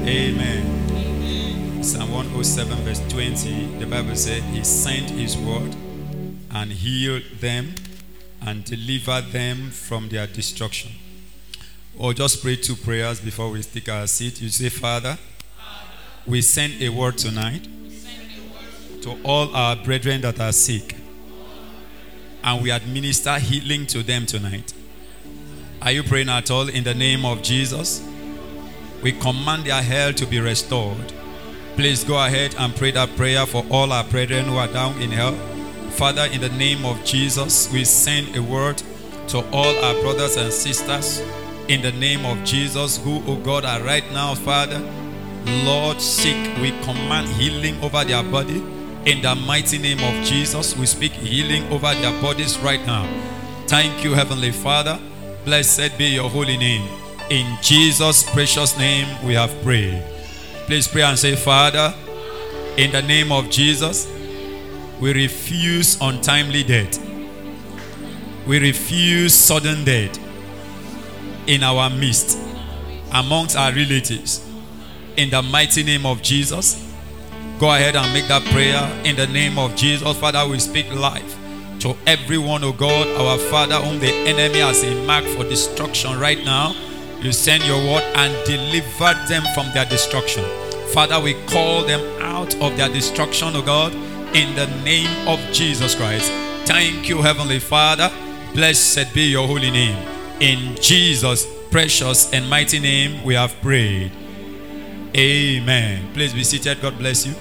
Amen. Psalm 107 verse 20, the Bible said, He sent His word and healed them and delivered them from their destruction. Or just pray 2 prayers before we take our seat. You say, Father, we send a word tonight to all our brethren that are sick, and we administer healing to them tonight. Are you praying at all? In the name of Jesus, we command their health to be restored. Please go ahead and pray that prayer for all our brethren who are down in hell. Father, in the name of Jesus, we send a word to all our brothers and sisters in the name of Jesus who, oh God, are right now, Father, Lord, sick. We command healing over their body. In the mighty name of Jesus, we speak healing over their bodies right now. Thank you, Heavenly Father. Blessed be your holy name. In Jesus' precious name we have prayed. Please pray and say, Father, in the name of Jesus, we refuse untimely death. We refuse sudden death in our midst, amongst our relatives. In the mighty name of Jesus, go ahead and make that prayer. In the name of Jesus, Father, we speak life to everyone, oh God, our Father, whom the enemy has a mark for destruction right now. You send your word and deliver them from their destruction. Father, we call them out of their destruction, oh God, in the name of Jesus Christ. Thank you, Heavenly Father. Blessed be your holy name. In Jesus' precious and mighty name we have prayed. Amen. Please be seated. God bless you.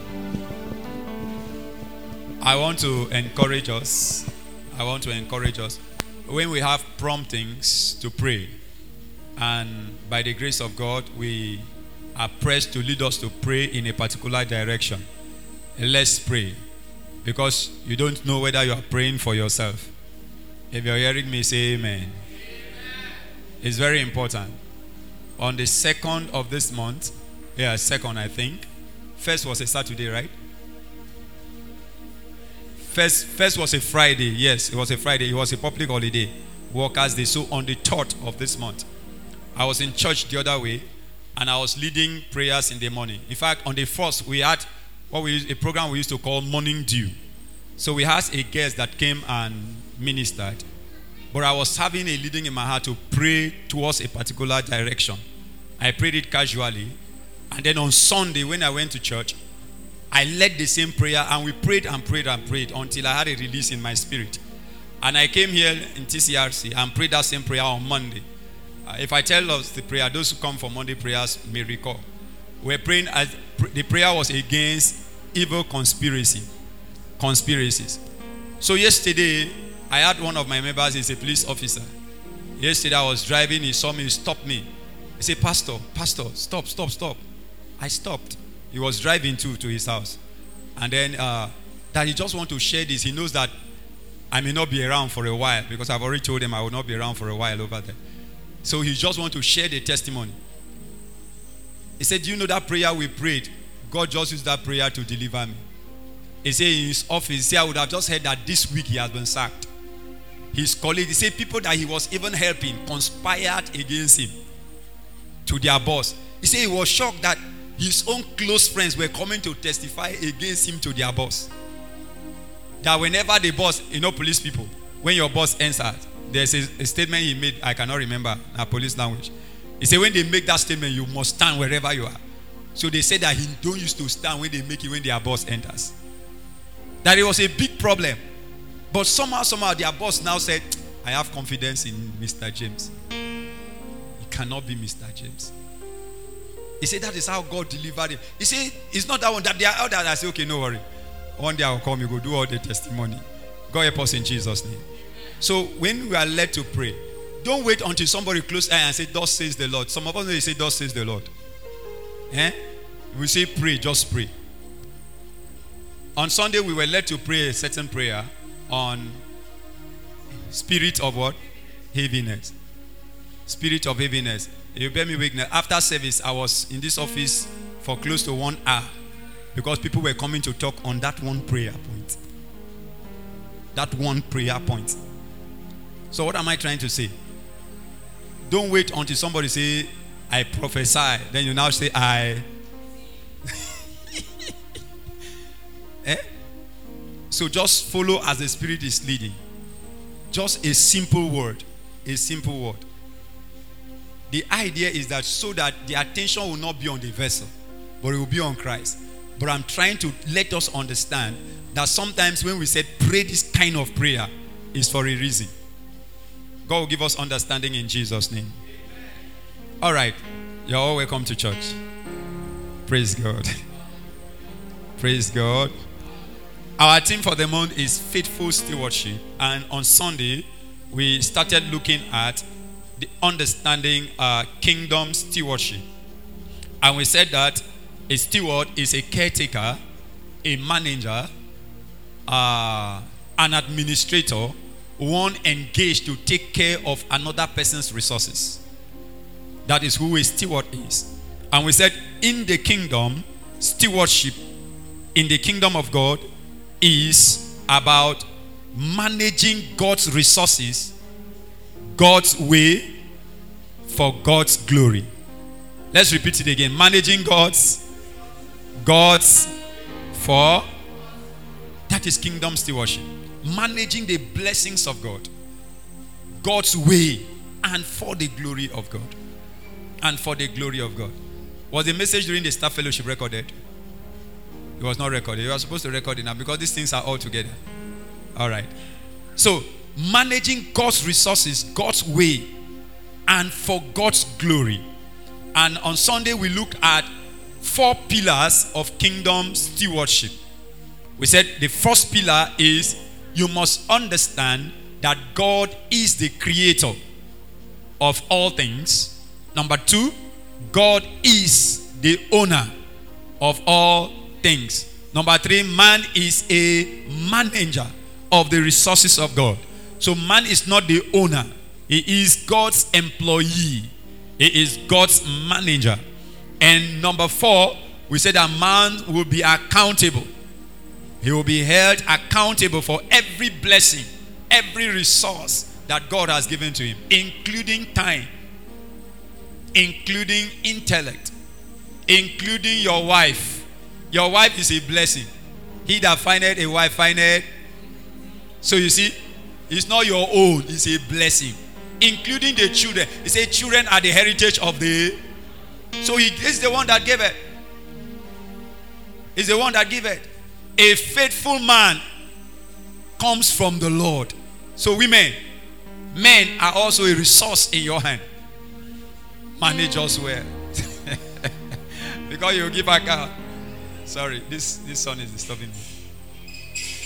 I want to encourage us. When we have promptings to pray, and by the grace of God, we are pressed to lead us to pray in a particular direction, let's pray. Because you don't know whether you are praying for yourself. If you're hearing me, say amen. It's very important. On the 2nd of this month, 2nd I think. First was a Saturday, right? First was a Friday. Yes, it was a Friday. It was a public holiday, Workers' Day. So on the 3rd of this month, I was in church the other way, and I was leading prayers in the morning. In fact, on the 1st, we had a program we used to call Morning Dew. So we had a guest that came and ministered. But I was having a leading in my heart to pray towards a particular direction. I prayed it casually. And then on Sunday, when I went to church, I led the same prayer, and we prayed and prayed and prayed until I had a release in my spirit. And I came here in TCRC and prayed that same prayer on Monday. If I tell us the prayer, those who come for Monday prayers may recall. We're praying as the prayer was against evil conspiracies. So yesterday, I had one of my members, he's a police officer. Yesterday I was driving, he saw me, he stopped me. He said, Pastor, stop. I stopped. He was driving to his house. And then that he just want to share this. He knows that I may not be around for a while, because I've already told him I will not be around for a while over there. So he just want to share the testimony. He said, do you know that prayer we prayed? God just used that prayer to deliver me. He said in his office, he said, I would have just heard that this week he has been sacked. His colleagues, he said people that he was even helping conspired against him to their boss. He said he was shocked that his own close friends were coming to testify against him to their boss. That whenever the boss, police people, when your boss enters, there's a statement he made, I cannot remember, in police language. He said when they make that statement, you must stand wherever you are. So they said that he don't used to stand when they make it when their boss enters. That it was a big problem. But somehow their boss now said, I have confidence in Mr. James. It cannot be Mr. James. He said that is how God delivered him. He said it's not that one, that there are others. I say, okay, no worry. One day I'll come, you go do all the testimony. God help us in Jesus' name. So when we are led to pray, don't wait until somebody close eye and say, thus says the Lord. Some of us, they say, thus says the Lord. We say pray, just pray. On Sunday, we were led to pray a certain prayer on spirit of what? Heaviness. Spirit of heaviness. You bear me witness. After service, I was in this office for close to 1 hour because people were coming to talk on that one prayer point. That one prayer point. So what am I trying to say? Don't wait until somebody say, I prophesy. Then you now say, I. So just follow as the Spirit is leading. Just a simple word. A simple word. The idea is that so that the attention will not be on the vessel, but it will be on Christ. But I'm trying to let us understand that sometimes when we said pray this kind of prayer, is for a reason. God will give us understanding in Jesus' name. All right. You're all welcome to church. Praise God. Praise God. Our theme for the month is faithful stewardship. And on Sunday, we started looking at the understanding kingdom stewardship. And we said that a steward is a caretaker, a manager, an administrator, one engaged to take care of another person's resources. That is who a steward is. And we said in the kingdom, stewardship in the kingdom of God is about managing God's resources God's way for God's glory. Let's repeat it again. Managing God's for. That is kingdom stewardship. Managing the blessings of God, God's way, and for the glory of God. And for the glory of God. Was the message during the staff fellowship recorded? It was not recorded. You are supposed to record it now because these things are all together. All right. So, managing God's resources, God's way, and for God's glory. And on Sunday, we looked at 4 pillars of kingdom stewardship. We said the first pillar is you must understand that God is the creator of all things. Number 2, God is the owner of all things. Number 3, man is a manager of the resources of God. So man is not the owner. He is God's employee. He is God's manager. And number 4, we said that man will be accountable. He will be held accountable for every blessing, every resource that God has given to him, including time, including intellect, including your wife. Your wife is a blessing. He that findeth a wife findeth. So you see, it's not your own, it's a blessing. Including the children. He said children are the heritage of the. So he is the one that gave it. He's the one that gave it. A faithful man comes from the Lord. So women, men are also a resource in your hand. Manage us well. Because you give account. Sorry, this son is disturbing me.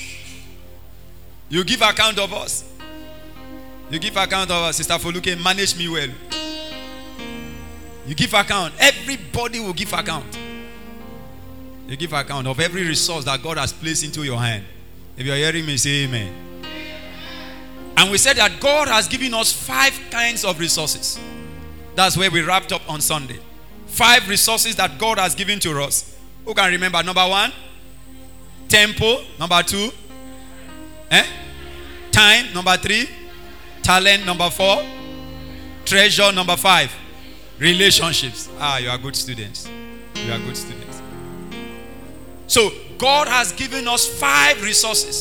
You give account of us. You give account of us. Sister Foluke, manage me well. You give account. Everybody will give account. You give account of every resource that God has placed into your hand. If you are hearing me, say amen. And we said that God has given us 5 kinds of resources. That's where we wrapped up on Sunday. 5 resources that God has given to us. Who can remember? Number 1, temple. Number 2, time. Number 3, talent. Number 4, treasure. Number 5, relationships. You are good students. You are good students. So God has given us 5 resources.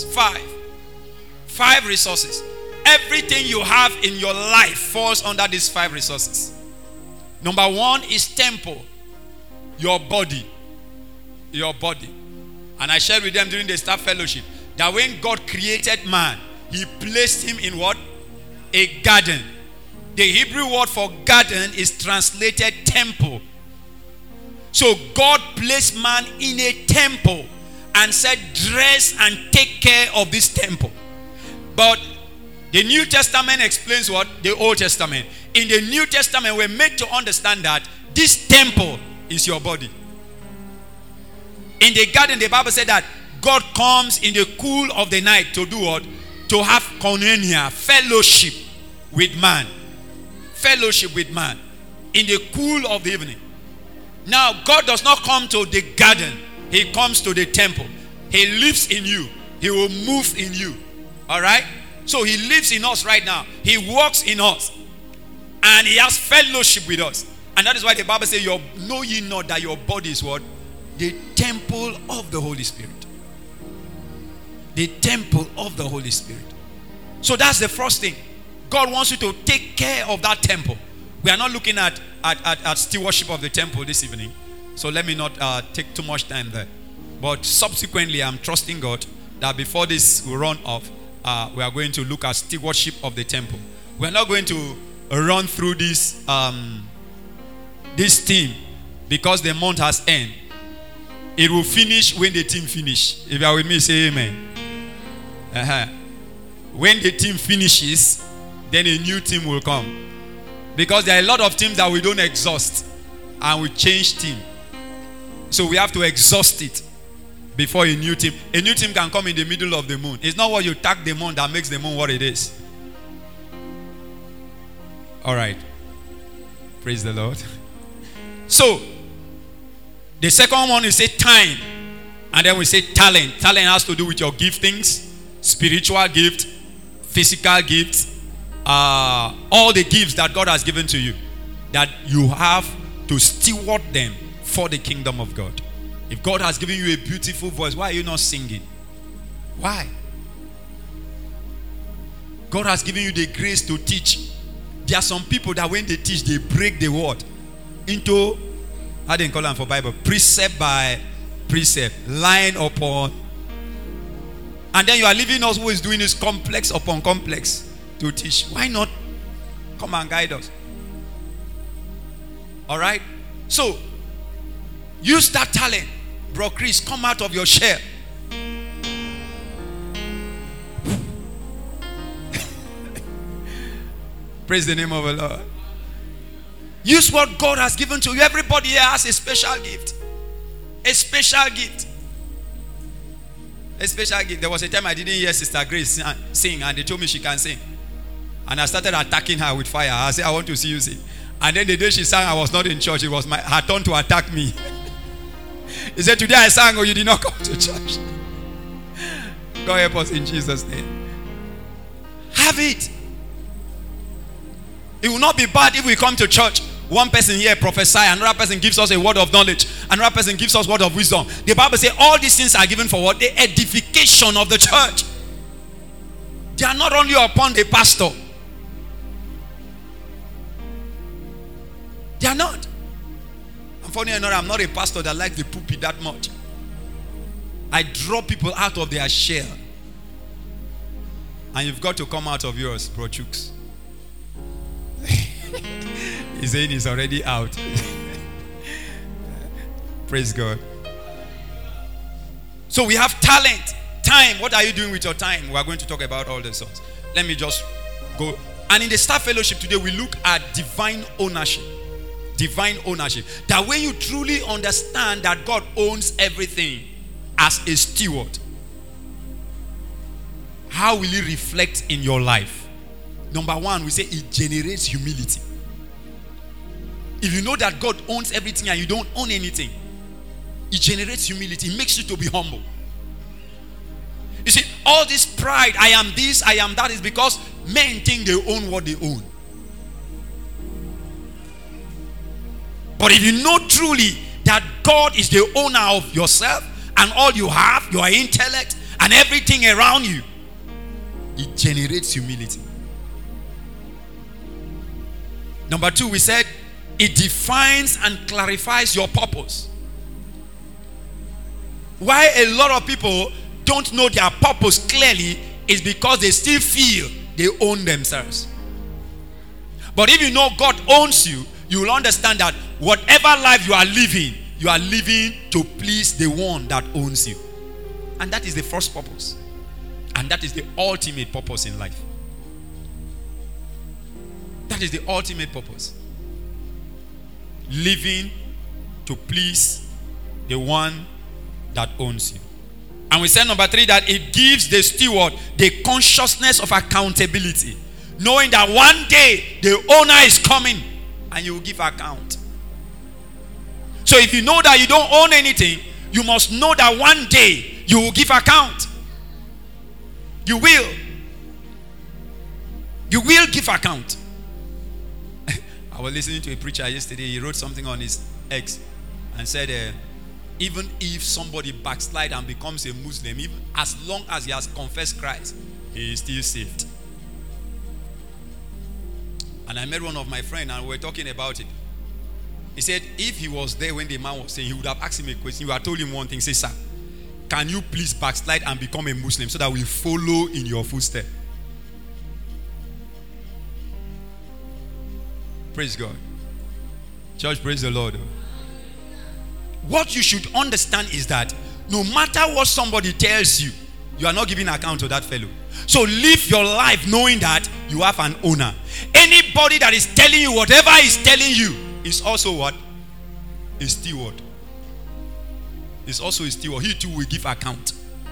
5 resources. Everything you have in your life falls under these 5 resources. Number 1 is temple. Your body. Your body. And I shared with them during the staff fellowship that when God created man, he placed him in what? A garden. The Hebrew word for garden is translated temple. So God placed man in a temple and said, dress and take care of this temple. But the New Testament explains what? The Old Testament. In the New Testament, we're made to understand that this temple is your body. In the garden, the Bible said that God comes in the cool of the night to do what? To have koinonia, fellowship with man. Fellowship with man. In the cool of the evening. Now, God does not come to the garden. He comes to the temple. He lives in you. He will move in you. Alright? So he lives in us right now. He walks in us. And he has fellowship with us. And that is why the Bible says, know ye not that your body is what? The temple of the Holy Spirit. The temple of the Holy Spirit. So that's the first thing. God wants you to take care of that temple. We are not looking at stewardship of the temple this evening. So let me not take too much time there. But subsequently, I'm trusting God that before this will run off, we are going to look at stewardship of the temple. We are not going to run through this theme because the month has ended. It will finish when the team finish. If you are with me, say amen. When the team finishes, then a new team will come. Because there are a lot of teams that we don't exhaust and we change team. So we have to exhaust it before a new team. A new team can come in the middle of the moon. It's not what you tag the moon that makes the moon what it is. Alright. Praise the Lord. So, the second one is say time. And then we say talent. Talent has to do with your giftings, spiritual gift, physical gifts, all the gifts that God has given to you, that you have to steward them for the kingdom of God. If God has given you a beautiful voice, why are you not singing? Why? God has given you the grace to teach. There are some people that when they teach, they break the word into, how do you call them for Bible? Precept by precept, line upon. And then you are leaving us who is doing this complex upon complex to teach. Why not come and guide us? Alright? So, use that talent. Bro Chris, come out of your shell. Praise the name of the Lord. Use what God has given to you. Everybody here has a special gift. A special gift. A special gift. There was a time I didn't hear Sister Grace sing, and they told me she can sing. And I started attacking her with fire. I said, I want to see you sing. And then the day she sang, I was not in church. It was her turn to attack me. He said, today I sang, or you did not come to church. God help us in Jesus' name. Have it. It will not be bad if we come to church. One person here prophesy, another person gives us a word of knowledge, another person gives us word of wisdom. The Bible says all these things are given for what? The edification of the church. They are not only upon the pastor. They are not. And funny enough, I'm not a pastor that likes the pulpit that much. I draw people out of their shell. And you've got to come out of yours, Bro Chooks. He's saying he's already out. Praise God. So we have talent, time. What are you doing with your time? We are going to talk about all the sorts. Let me just go. And in the staff fellowship today, we look at divine ownership. Divine ownership. That when you truly understand that God owns everything as a steward, how will it reflect in your life? Number one, we say it generates humility. If you know that God owns everything and you don't own anything, it generates humility. It makes you to be humble. You see, all this pride, I am this, I am that, is because men think they own what they own. But if you know truly that God is the owner of yourself and all you have, your intellect and everything around you, it generates humility. Number two, we said it defines and clarifies your purpose. Why a lot of people don't know their purpose clearly is because they still feel they own themselves. But if you know God owns you, you will understand that whatever life you are living to please the one that owns you. And that is the first purpose. And that is the ultimate purpose in life. That is the ultimate purpose. Living to please the one that owns you. And we said number three, that it gives the steward the consciousness of accountability. Knowing that one day the owner is coming and you will give account. So if you know that you don't own anything, you must know that one day you will give account. You will. You will give account. I was listening to a preacher yesterday. He wrote something on his X and said, even if somebody backslide and becomes a Muslim, even as long as he has confessed Christ, he is still saved. And I met one of my friends and we were talking about it. He said if he was there when the man was saying, he would have asked him a question. He would have told him one thing. Say, sir, can you please backslide and become a Muslim so that we follow in your footsteps? Praise God. Church, praise the Lord. What you should understand is that no matter what somebody tells you, you are not giving account to that fellow. So live your life knowing that you have an owner. Anybody that is telling you whatever is telling you is also what? A steward. Is also a steward. He too will give account.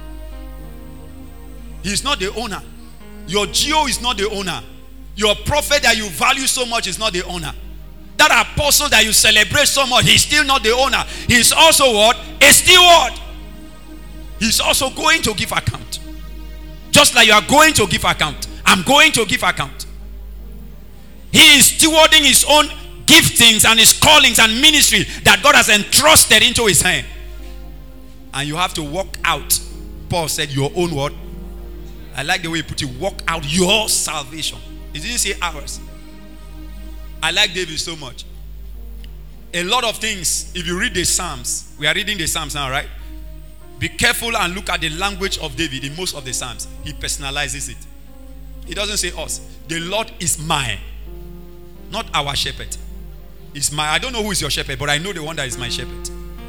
He is not the owner. Your GO is not the owner. Your prophet that you value so much is not the owner. That apostle that you celebrate so much, he's still not the owner. He's also what? A steward. He's also going to give account. Just like you are going to give account. I'm going to give account. He is stewarding his own giftings and his callings and ministry that God has entrusted into his hand. And you have to walk out. Paul said your own what? I like the way he put it. Walk out your salvation. He didn't say ours. I like David so much. A lot of things, if you read the Psalms, we are reading the Psalms now, right? Be careful and look at the language of David in most of the Psalms. He personalizes it. He doesn't say us. The Lord is mine, not our shepherd. It's my. I don't know who is your shepherd, but I know the one that is my shepherd.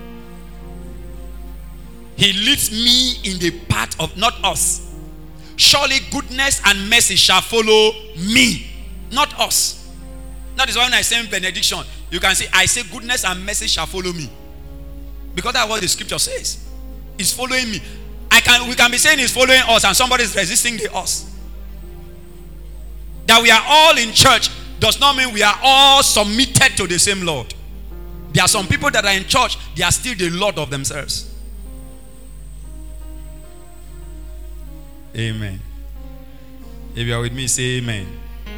He leads me in the path of, not us. Surely goodness and mercy shall follow me, not us. That is why when I say benediction, you can say, I say goodness and mercy shall follow me. Because that's what the scripture says. It's following me. We can be saying it's following us and somebody is resisting the us. That we are all in church does not mean we are all submitted to the same Lord. There are some people that are in church, they are still the Lord of themselves. Amen. If you are with me, say amen.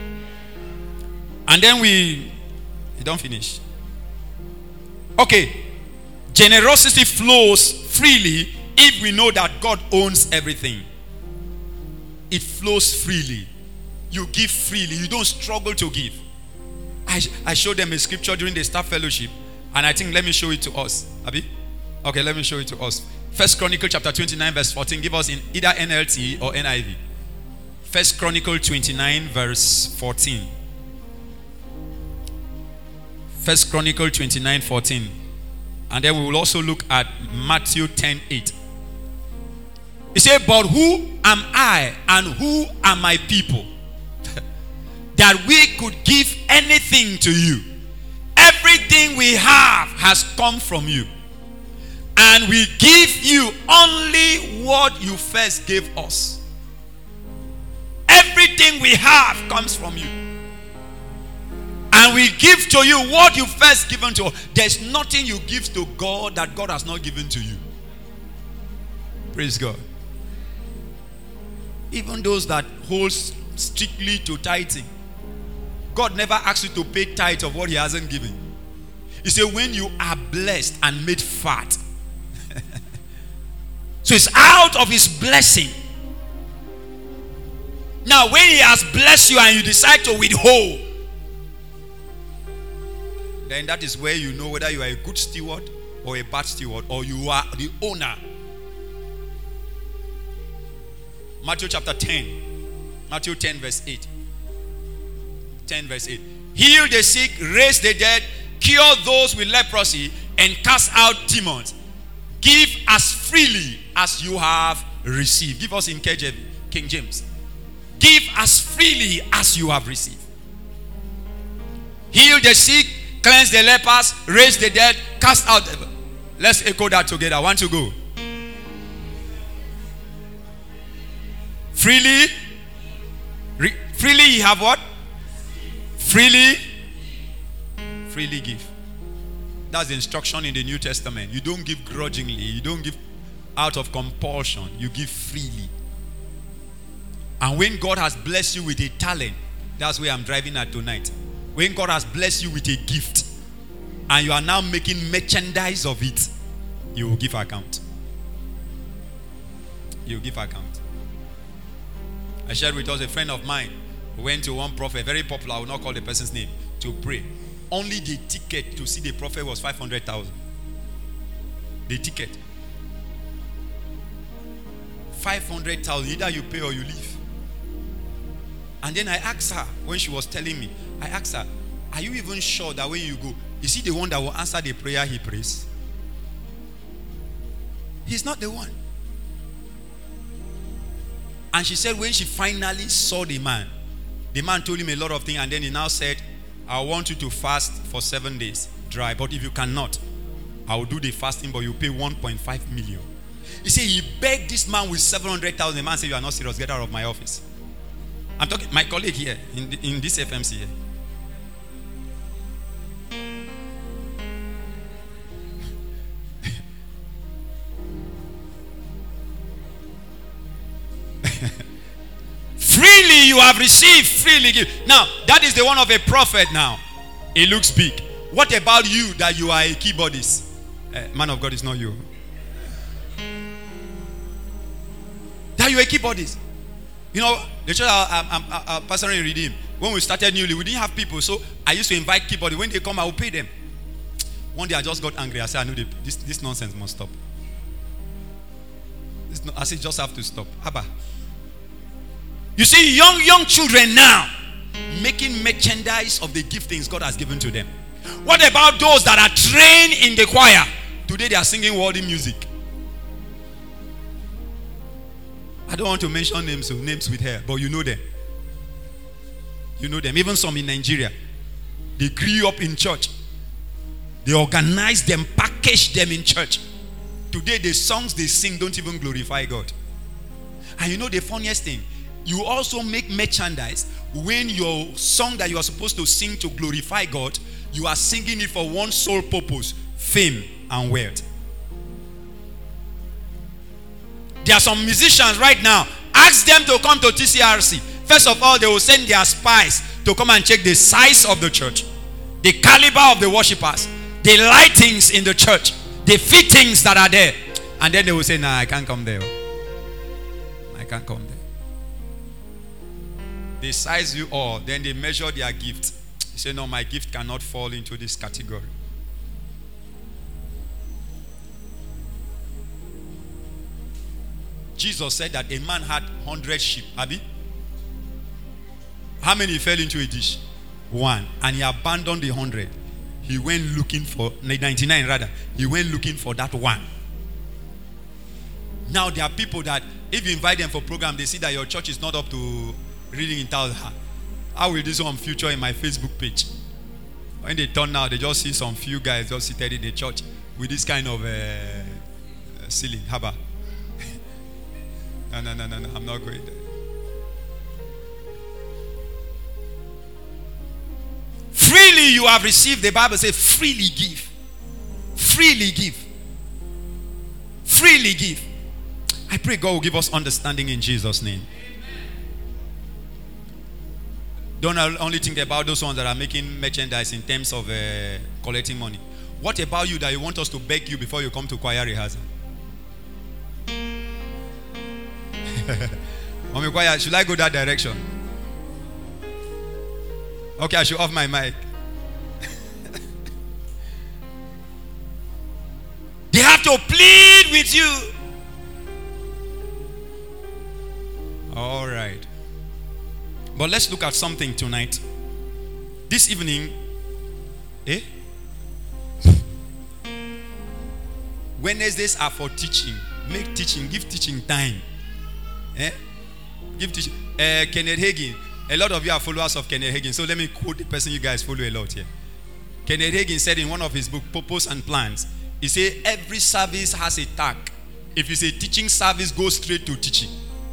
And then we don't finish. Okay. Generosity flows freely if we know that God owns everything. It flows freely. You give freely. You don't struggle to give. I showed them a scripture during the staff fellowship, and I think let me show it to us. Abi? Okay, let me show it to us. First Chronicle chapter 29 verse 14. Give us in either NLT or NIV. First Chronicle 29 verse 14. First Chronicle 29 14. And then we will also look at Matthew 10 8. He said, but who am I and who are my people that we could give anything to you? Everything we have has come from you. And we give you only what you first gave us. Everything we have comes from you. And we give to you what you first given to us. There's nothing you give to God that God has not given to you. Praise God. Even those that hold strictly to tithing, God never asks you to pay tithe of what he hasn't given. He said when you are blessed and made fat. So it's out of his blessing. Now when he has blessed you and you decide to withhold, then that is where you know whether you are a good steward or a bad steward, or you are the owner. Matthew chapter 10. Matthew 10 verse 8. 10 verse 8. Heal the sick, raise the dead, cure those with leprosy, and cast out demons. Give as freely as you have received. Give us in King James. Give as freely as you have received. Heal the sick, cleanse the lepers, raise the dead, cast out devils. Let's echo that together. 1, 2, go. Freely. Freely you have what? Freely give. That's the instruction in the New Testament. You don't give grudgingly. You don't give out of compulsion. You give freely. And when God has blessed you with a talent, that's where I'm driving at tonight. When God has blessed you with a gift and you are now making merchandise of it, you will give account. You will give account. I shared with us a friend of mine who went to one prophet, very popular, I will not call the person's name, to pray. Only the ticket to see the prophet was 500,000. The ticket. 500,000. Either you pay or you leave. And then I asked her, when she was telling me, I asked her, are you even sure that when you go, is he the one that will answer the prayer he prays? He's not the one. And she said when she finally saw the man told him a lot of things, and then he now said, I want you to fast for 7 days, dry. But if you cannot, I will do the fasting, but you pay 1.5 million. He said he begged this man with 700,000. The man said, you are not serious, get out of my office. I'm talking, my colleague here, in this FMC here. Freely you have received, freely give. Now, that is the one of a prophet now. It looks big. What about you that you are a keyboardist? Man of God is not you. That you are a keyboardist. You know, the church I'm pastoring in Redeem, when we started newly, we didn't have people. So I used to invite keyboardists. When they come, I will pay them. One day I just got angry. I said, I know this nonsense must stop. I said, just have to stop. Abba. You see, young children now making merchandise of the giftings God has given to them. What about those that are trained in the choir? Today they are singing worldly music. I don't want to mention names with her, but you know them. You know them. Even some in Nigeria. They grew up in church. They organize them, package them in church. Today the songs they sing don't even glorify God. And you know the funniest thing? You also make merchandise when your song that you are supposed to sing to glorify God, you are singing it for one sole purpose: fame and wealth. There are some musicians right now, ask them to come to TCRC. First of all, they will send their spies to come and check the size of the church, the caliber of the worshippers, the lightings in the church, the fittings that are there. And then they will say, nah, I can't come there. I can't come there. They size you all, then they measure their gift. They say, no, my gift cannot fall into this category. Jesus said that a man had 100 sheep. Abi? How many fell into a dish? 1. And he abandoned the 100. He went looking for 99 rather. He went looking for that 1. Now there are people that if you invite them for program, they see that your church is not up to reading in 1,000. How will this one feature in my Facebook page? When they turn out, they just see some few guys just seated in the church with this kind of ceiling. Haba. No, I'm not going there. Freely you have received, the Bible says, freely give. Freely give. Freely give. I pray God will give us understanding in Jesus' name. Don't only think about those ones that are making merchandise in terms of collecting money. What about you that you want us to beg you before you come to choir rehearsal? Mommy choir, should I go that direction? Okay, I should off my mic. They have to plead with you. All right. But let's look at something tonight. This evening, Wednesdays are for teaching. Make teaching, give teaching time. Give teaching. Kenneth Hagin. A lot of you are followers of Kenneth Hagin. So let me quote the person you guys follow a lot here. Kenneth Hagin said in one of his books, Purpose and Plans, he said every service has a tag. If it's a teaching service, go straight to teaching.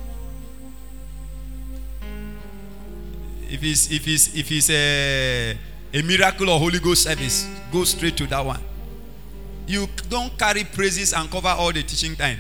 If it's a miracle or Holy Ghost service, go straight to that one. You don't carry praises and cover all the teaching time.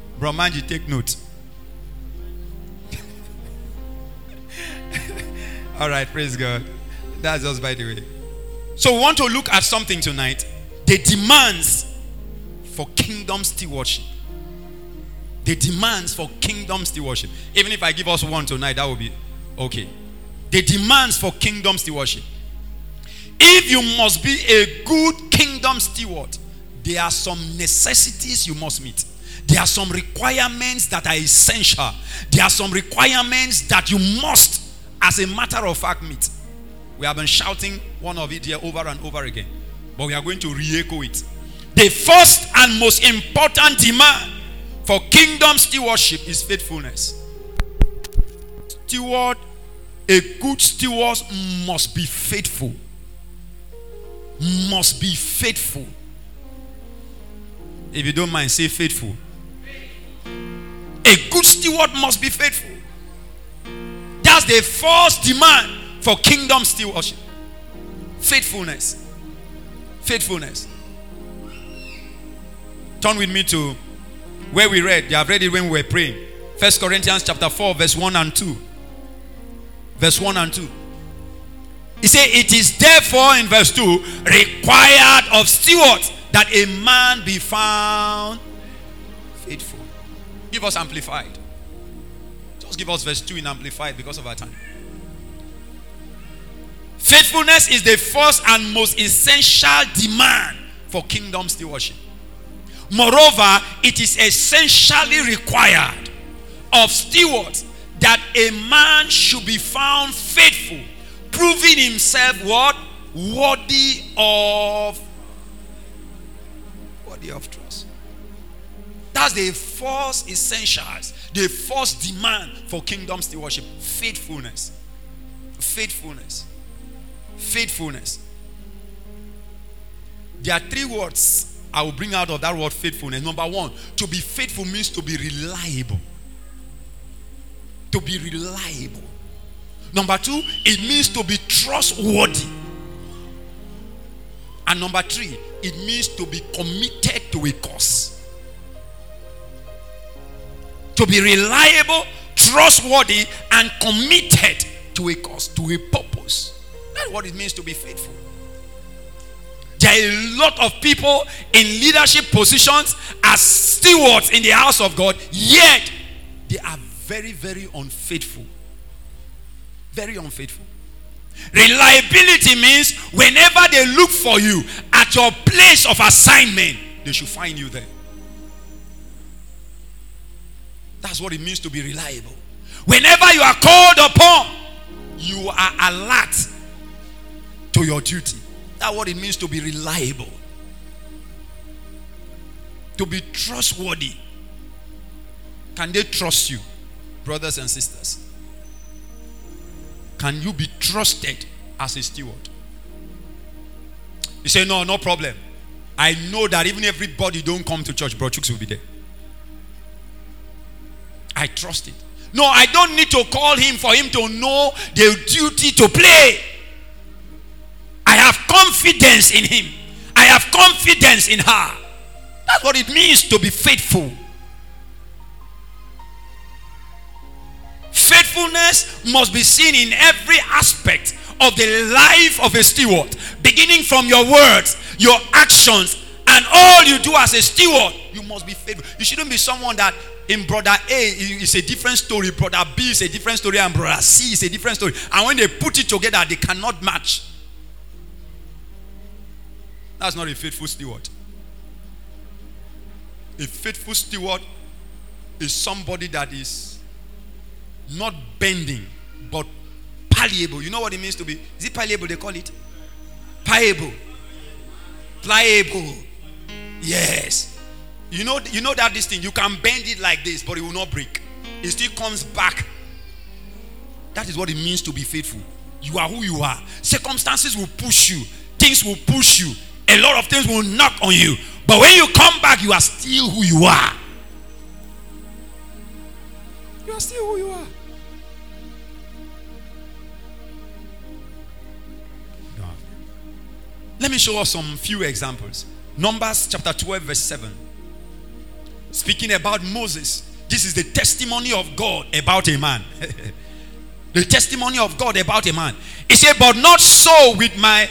Brahmanji, take note. All right, praise God. That's just by the way. So we want to look at something tonight. The demands for kingdom stewardship. The demands for kingdom stewardship. Even if I give us one tonight, that will be okay. The demands for kingdom stewardship. If you must be a good kingdom steward, there are some necessities you must meet. There are some requirements that are essential. There are some requirements that you must, as a matter of fact, meet. We have been shouting one of it here over and over again, but we are going to re-echo it. The first and most important demand for kingdom stewardship is faithfulness. A good steward must be faithful. Must be faithful. If you don't mind, say faithful. A good steward must be faithful. That's the first demand for kingdom stewardship. Faithfulness. Faithfulness. Turn with me to where we read. You have read it when we were praying. 1 Corinthians chapter 4 verse 1 and 2. Verse 1 and 2. He said, it is therefore in verse 2 required of stewards that a man be found faithful. Give us amplified. Just give us verse 2 in amplified because of our time. Faithfulness is the first and most essential demand for kingdom stewardship. Moreover, it is essentially required of stewards that a man should be found faithful, proving himself what? Worthy of trust. That's the first essentials, the first demand for kingdom stewardship. Faithfulness. Faithfulness. Faithfulness. There are three words I will bring out of that word faithfulness. Number one, to be faithful means to be reliable. To be reliable. Number two, it means to be trustworthy. And number three, it means to be committed to a cause. To be reliable, trustworthy, and committed to a cause, to a purpose. That's what it means to be faithful. There are a lot of people in leadership positions as stewards in the house of God, yet they are very, very unfaithful. Very unfaithful. Reliability means whenever they look for you at your place of assignment, they should find you there. That's what it means to be reliable. Whenever you are called upon, you are alert to your duty. That's what it means to be reliable. To be trustworthy. Can they trust you, brothers and sisters? Can you be trusted as a steward? You say, no problem. I know that even if everybody don't come to church, Bro Chooks will be there. I trust it. No, I don't need to call him for him to know the duty to play. I have confidence in him. I have confidence in her. That's what it means to be faithful. Faithfulness must be seen in every aspect of the life of a steward, beginning from your words, your actions, and all you do as a steward. You must be faithful. You shouldn't be someone that in brother A is a different story, brother B is a different story, and brother C is a different story. And when they put it together, they cannot match. That's not a faithful steward. A faithful steward is somebody that is not bending, but pliable. You know what it means to be? Is it pliable they call it? Pliable. Pliable. Yes. You know that this thing, you can bend it like this, but it will not break. It still comes back. That is what it means to be faithful. You are who you are. Circumstances will push you. Things will push you. A lot of things will knock on you. But when you come back, you are still who you are. You are still who you are. Let me show us some few examples. Numbers chapter 12 verse 7. Speaking about Moses. This is the testimony of God about a man. The testimony of God about a man. He said, but not so with my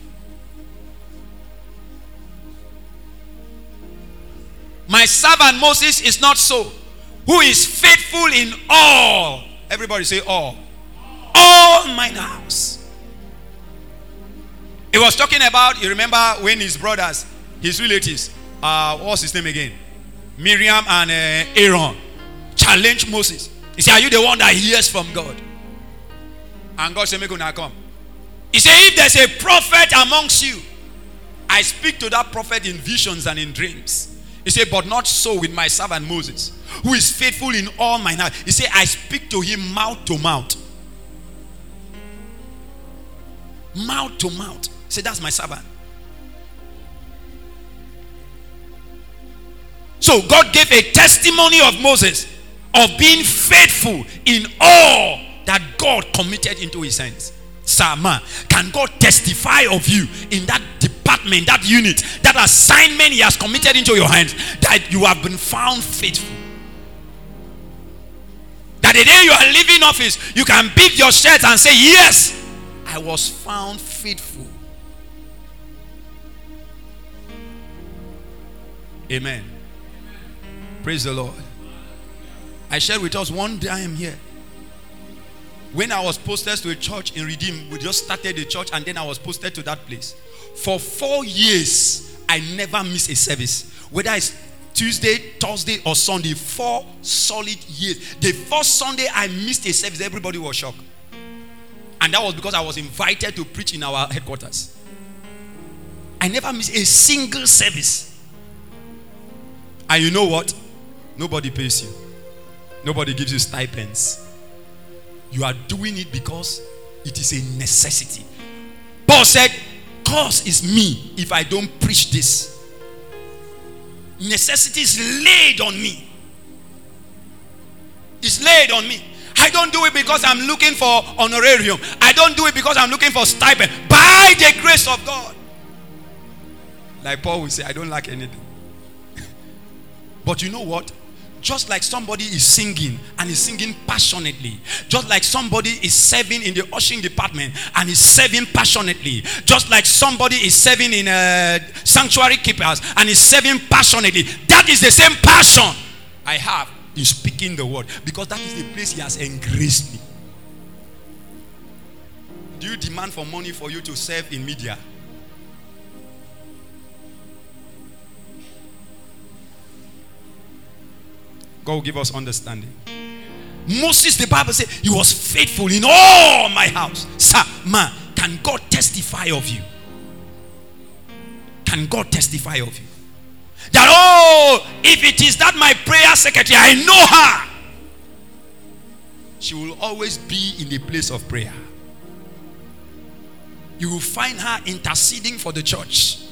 servant Moses is not so, who is faithful in all. Everybody say all. All mine house. He was talking about, you remember when his brothers, his relatives, what's his name again? Miriam and Aaron challenged Moses. He said, are you the one that hears from God? And God said, make una come. He said, if there's a prophet amongst you, I speak to that prophet in visions and in dreams. He said, but not so with my servant Moses, who is faithful in all mine house. He said, I speak to him mouth to mouth. Mouth to mouth. He said, that's my servant. So God gave a testimony of Moses of being faithful in all that God committed into his hands. Sama, can God testify of you in that department, that unit, that assignment he has committed into your hands, that you have been found faithful? That the day you are leaving office, you can beat your chest and say, yes, I was found faithful. Amen. Praise the Lord. I shared with us one day I am here. When I was posted to a church in Redeem, we just started the church and then I was posted to that place. For 4 years, I never miss a service. Whether it's Tuesday, Thursday or Sunday, 4 solid years. The first Sunday I missed a service, everybody was shocked. And that was because I was invited to preach in our headquarters. I never missed a single service. And you know what? Nobody pays you. Nobody gives you stipends. You are doing it because it is a necessity. Paul said, curse is me if I don't preach this. Necessity is laid on me. It's laid on me. I don't do it because I'm looking for honorarium. I don't do it because I'm looking for stipend. By the grace of God. Like Paul would say, I don't lack anything. But you know what? Just like somebody is singing and is singing passionately, just like somebody is serving in the ushering department and is serving passionately, just like somebody is serving in sanctuary keepers and is serving passionately, that is the same passion I have in speaking the word, because that is the place he has engraced me. Do you demand for money for you to serve in media? God will give us understanding. Moses, the Bible says, he was faithful in all my house. Sir, man, can God testify of you? Can God testify of you? That, oh, if it is that my prayer secretary, I know her. She will always be in the place of prayer. You will find her interceding for the church.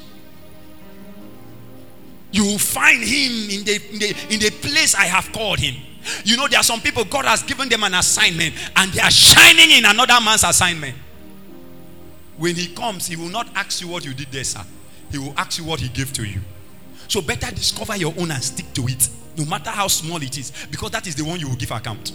You will find him in the place I have called him. You know, there are some people, God has given them an assignment and they are shining in another man's assignment. When he comes, he will not ask you what you did there, sir. He will ask you what he gave to you. So better discover your own and stick to it, no matter how small it is, because that is the one you will give account.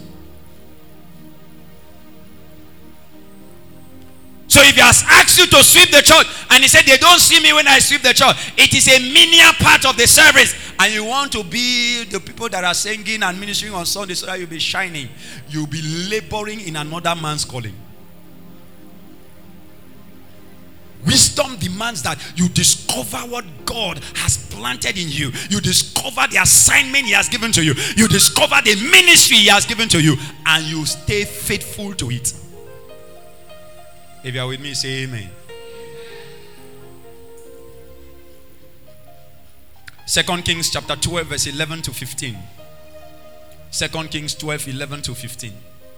So if he has asked you to sweep the church and he said they don't see me when I sweep the church, it is a menial part of the service, and you want to be the people that are singing and ministering on Sunday so that you'll be shining, you'll be laboring in another man's calling. Wisdom demands that you discover what God has planted in you. You discover the assignment he has given to you. You discover the ministry he has given to you, and you stay faithful to it. If you are with me, say amen. 2 Kings chapter 12 verse 11 to 15. 2 Kings 12, 11 to 15.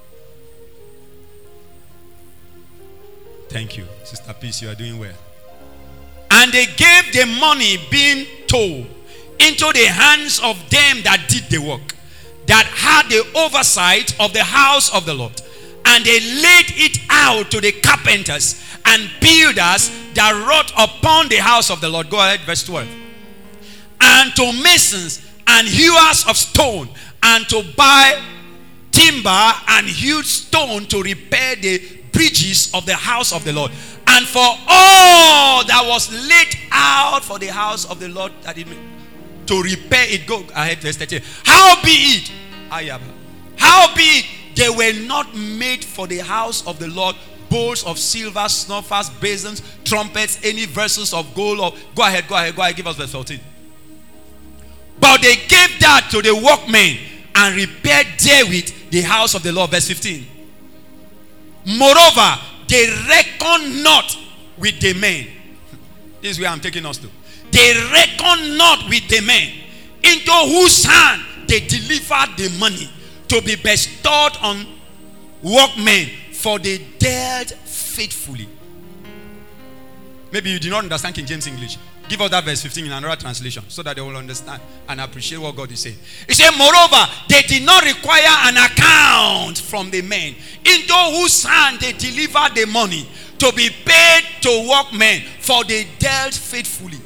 Thank you. Sister Peace, you are doing well. And they gave the money being told into the hands of them that did the work, that had the oversight of the house of the Lord. And they laid it out to the carpenters and builders that wrought upon the house of the Lord. Go ahead, verse 12. And to masons and hewers of stone, and to buy timber and hewed stone to repair the bridges of the house of the Lord, and for all that was laid out for the house of the Lord, that it may, to repair it. Go ahead, verse 13. Howbeit, they were not made for the house of the Lord bowls of silver, snuffers, basins, trumpets, any vessels of gold. Or go ahead, give us verse 14. But they gave that to the workmen and repaired therewith the house of the Lord. Verse 15. Moreover, they reckon not with the men. This is where I'm taking us to. They reckon not with the men, into whose hand they delivered the money to be bestowed on workmen, for they dealt faithfully. Maybe you do not understand King James English. Give us that verse 15 in another translation, so that they will understand and appreciate what God is saying. He said, moreover, they did not require an account from the men, into whose hand they delivered the money to be paid to workmen, for they dealt faithfully.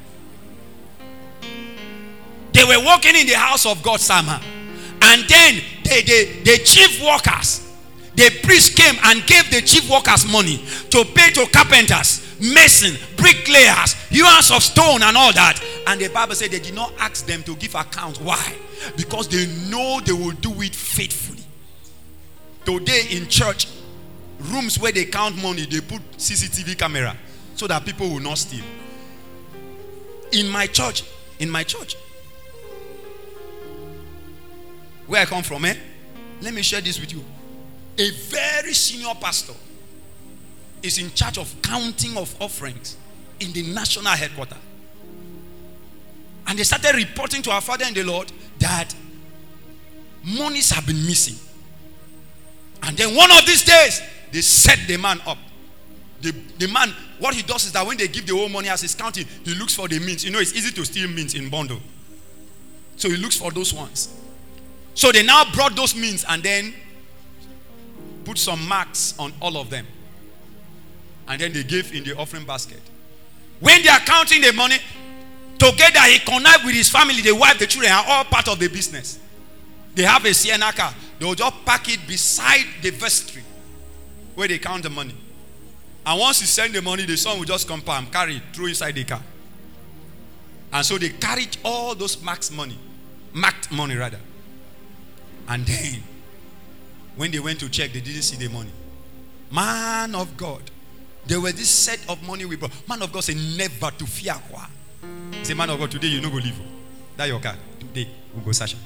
They were working in the house of God, Sama. And then the chief workers, the priest came and gave the chief workers money to pay to carpenters, mason, bricklayers, hewers of stone and all that. And the Bible said they did not ask them to give account. Why? Because they know they will do it faithfully. Today in church, rooms where they count money, they put CCTV camera so that people will not steal. In my church, where I come from, let me share this with you. A very senior pastor is in charge of counting of offerings in the national headquarters. And they started reporting to our Father in the Lord that monies have been missing. And then one of these days, they set the man up. The man, what he does is that when they give the whole money as he's counting, he looks for the mints. You know, it's easy to steal mints in bundle. So he looks for those ones. So they now brought those mints and then put some marks on all of them. And then they gave in the offering basket. When they are counting the money, together he connived with his family, the wife, the children are all part of the business. They have a Sienna car. They will just park it beside the vestry where they count the money. And once you send the money, the son will just come and carry it through inside the car. And so they carried all those marked money. And then, when they went to check, they didn't see the money. Man of God, there was this set of money we brought. Man of God said, never to fear. Say, man of God, today you no go leave. That's your car. Today we go Sasha.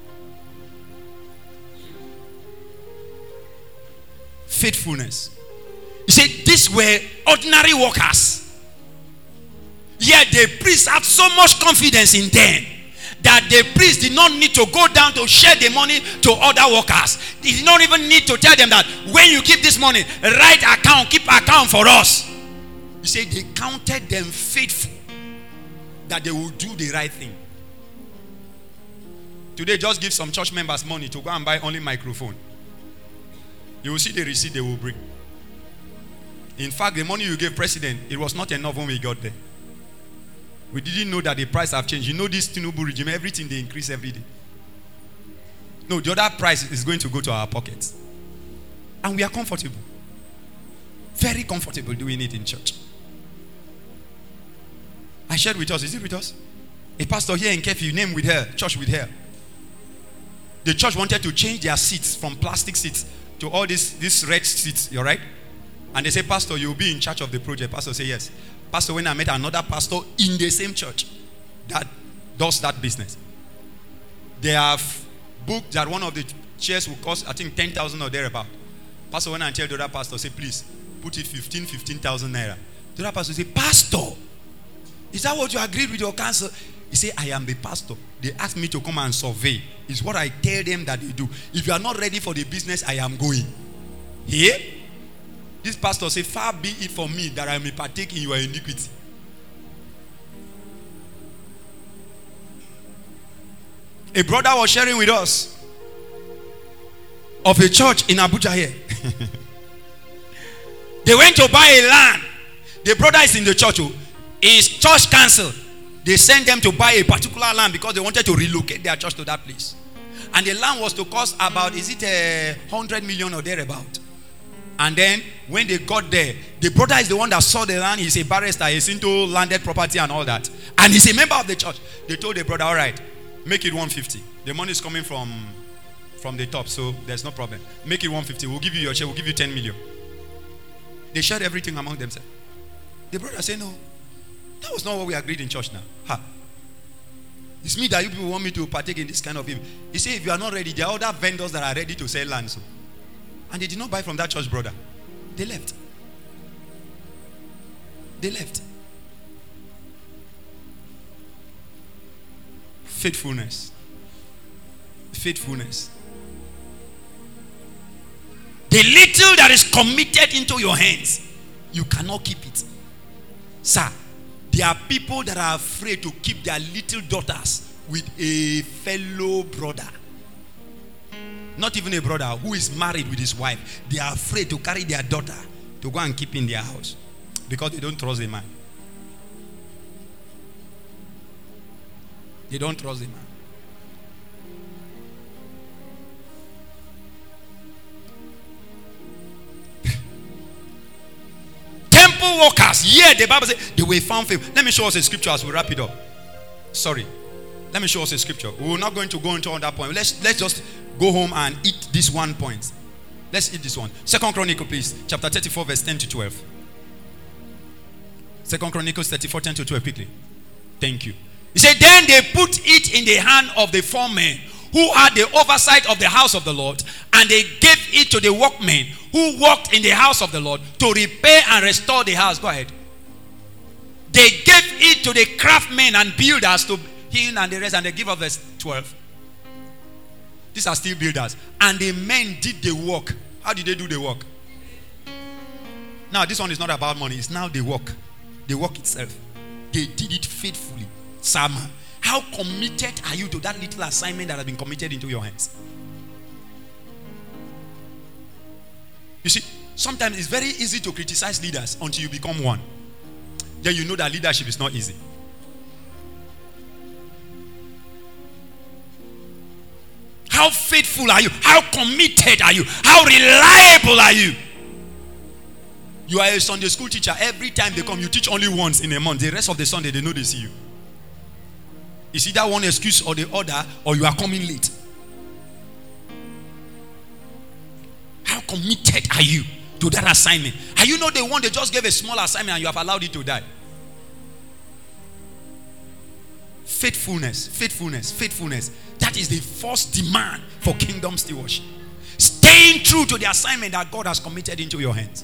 Faithfulness. He said, these were ordinary workers. Yet the priest had so much confidence in them that the priest did not need to go down to share the money to other workers. He did not even need to tell them that when you keep this money, write account, keep account for us. He said they counted them faithful, that they will do the right thing. Today, just give some church members money to go and buy only microphone. You will see the receipt they will bring. In fact, the money you gave president, it was not enough when we got there. We didn't know that the price have changed. You know this Tinubu regime, everything they increase every day. No, the other price is going to go to our pockets. And we are comfortable. Very comfortable doing it in church. I shared with us, is it with us? A pastor here in Kefi, name with her, church with her. The church wanted to change their seats from plastic seats to all these red seats, you right? And they say, Pastor, you'll be in charge of the project. Pastor say, yes. Pastor, when I met another pastor in the same church that does that business, they have booked that one of the chairs will cost, I think, 10,000 or thereabout. Pastor went and tell the other pastor, say, please, put it 15,000 naira. The other pastor say, Pastor, is that what you agreed with your council? He said, I am the pastor. They asked me to come and survey. It's what I tell them that they do. If you are not ready for the business, I am going. Here? This pastor said, far be it from me that I may partake in your iniquity. A brother was sharing with us of a church in Abuja here. They went to buy a land. The brother is in the church. His church council, they sent them to buy a particular land because they wanted to relocate their church to that place. And the land was to cost about, is it 100 million or thereabout? And then when they got there, the brother is the one that saw the land. He's a barrister. He's into landed property and all that. And he's a member of the church. They told the brother, all right, make it 150. The money is coming from the top, so there's no problem. Make it 150. We'll give you your share. We'll give you 10 million. They shared everything among themselves. The brother said, no, that was not what we agreed in church now. Ha. It's me that you people want me to partake in this kind of evil. He said, if you are not ready, there are other vendors that are ready to sell land. So. And they did not buy from that church brother. They left. They left. Faithfulness. Faithfulness. The little that is committed into your hands, you cannot keep it. Sir, there are people that are afraid to keep their little daughters with a fellow brother. Not even a brother who is married with his wife. They are afraid to carry their daughter to go and keep in their house because they don't trust a man. They don't trust a man. Temple workers, yeah, the Bible says they were found faithful. Let me show us a scripture as we wrap it up. Sorry. Let me show us a scripture. We're not going to go into that point. Let's just go home and eat this one point. Let's eat this one. 2 Chronicles, please. Chapter 34, verse 10 to 12. 2 Chronicles 34, 10 to 12, quickly. Thank you. He said, then they put it in the hand of the foremen who had the oversight of the house of the Lord, and they gave it to the workmen who worked in the house of the Lord to repair and restore the house. Go ahead. They gave it to the craftsmen and builders to heal and the rest, and they give up verse 12. These are still builders. And the men did the work. How did they do the work? Now, this one is not about money. It's now the work. The work itself. They did it faithfully. Sam, how committed are you to that little assignment that has been committed into your hands? You see, sometimes it's very easy to criticize leaders until you become one. Then you know that leadership is not easy. How faithful are you? How committed are you? How reliable are you? You are a Sunday school teacher. Every time they come, you teach only once in a month. The rest of the Sunday, they know they see you. It's either one excuse or the other, or you are coming late. How committed are you to that assignment? Are you not the one that just gave a small assignment and you have allowed it to die? Faithfulness, faithfulness, faithfulness. That is the first demand for kingdom stewardship. Staying true to the assignment that God has committed into your hands.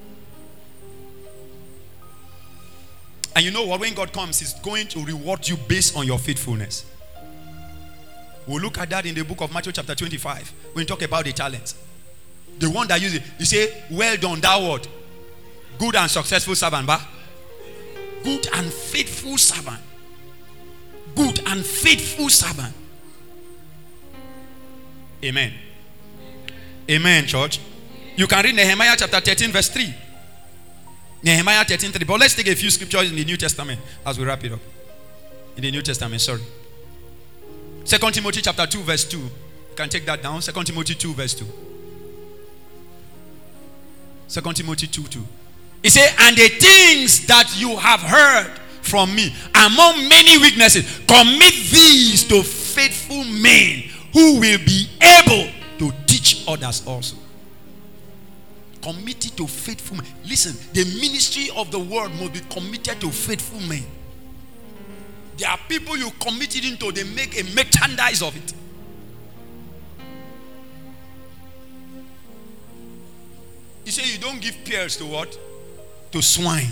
And you know what? When God comes, He's going to reward you based on your faithfulness. We'll look at that in the book of Matthew chapter 25. When we talk about the talents. The one that uses it. He say, well done, thou what? Good and successful servant. Bah? Good and faithful servant. Good and faithful servant. Amen. Amen, church. You can read Nehemiah chapter 13 verse 3. Nehemiah 13:3. But let's take a few scriptures in the New Testament as we wrap it up. In the New Testament, sorry. 2 Timothy chapter 2 verse 2. You can take that down. 2 Timothy 2 verse 2. 2 Timothy 2:2. He said, and the things that you have heard from me, among many weaknesses, commit these to faithful men who will be able to teach others also. Committed to faithful men. Listen, the ministry of the word must be committed to faithful men. There are people you committed into, they make a merchandise of it. You say you don't give pears to what? To swine.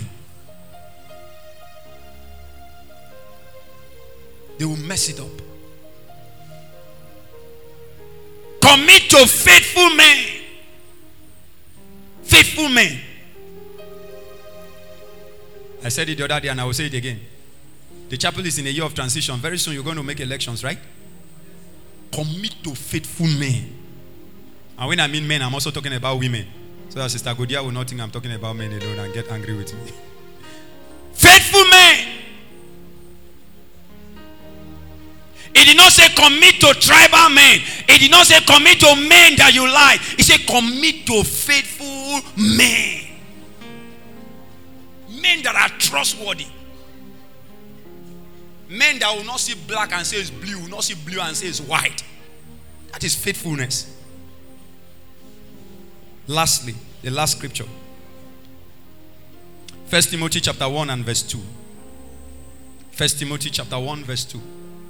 They will mess it up. Commit to faithful men. Faithful men. I said it the other day and I will say it again. The chapel is in a year of transition. Very soon you're going to make elections, right? Commit to faithful men. And when I mean men, I'm also talking about women. So that Sister Godia will not think I'm talking about men alone and get angry with me. Faithful men. He did not say commit to tribal men. He did not say commit to men that you like. He said commit to faithful men. Men that are trustworthy. Men that will not see black and say it's blue, will not see blue and say it's white. That is faithfulness. Lastly, the last scripture. 1 Timothy chapter 1 and verse 2. 1 Timothy chapter 1 verse 2.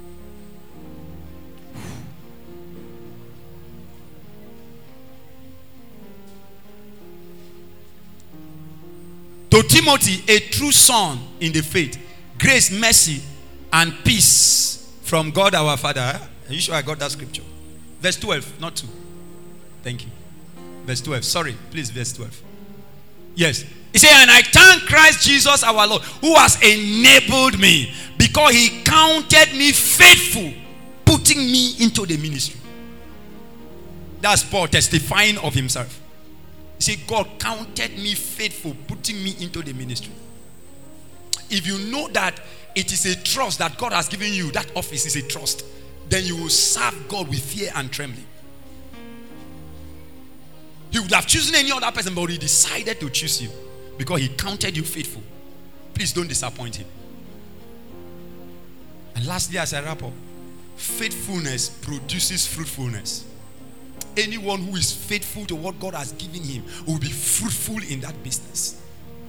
To Timothy, a true son in the faith, grace, mercy, and peace from God our Father. Are you sure I got that scripture? Verse 12, not 2. Thank you. Verse 12. Sorry, please, verse 12. Yes. He said, and I thank Christ Jesus our Lord, who has enabled me, because he counted me faithful, putting me into the ministry. That's Paul testifying of himself. He said, God counted me faithful, putting me into the ministry. If you know that it is a trust that God has given you, that office is a trust, then you will serve God with fear and trembling. He would have chosen any other person, but he decided to choose you because he counted you faithful. Please don't disappoint him. And lastly, as I wrap up, faithfulness produces fruitfulness. Anyone who is faithful to what God has given him will be fruitful in that business.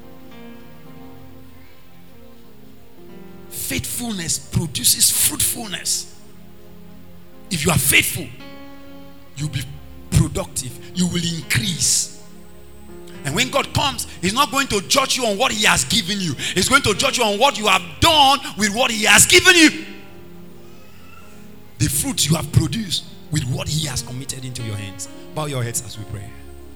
Faithfulness produces fruitfulness. If you are faithful, you'll be productive. You will increase. And when God comes, he's not going to judge you on what he has given you. He's going to judge you on what you have done with what he has given you. The fruits you have produced with what he has committed into your hands. Bow your heads as we pray.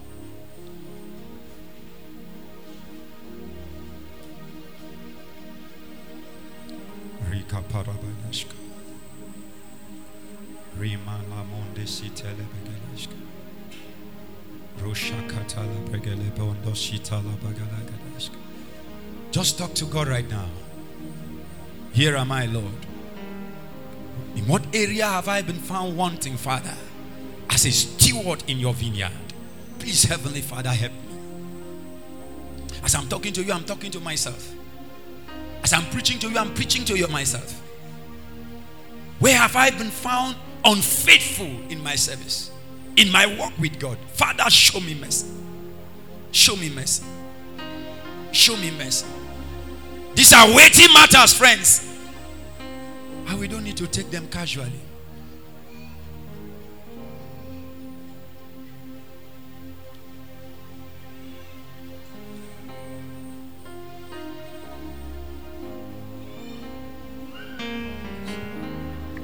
Just talk to God right now. Here am I, Lord. In what area have I been found wanting, Father, as a steward in your vineyard? Please, Heavenly Father, help me. As I'm talking to you, I'm talking to myself. As I'm preaching to you, I'm preaching to you myself. Where have I been found unfaithful in my service, in my walk with God? Father, show me mercy. Show me mercy. Show me mercy. These are weighty matters, friends. And we don't need to take them casually.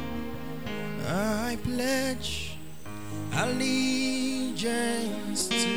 I pledge allegiance to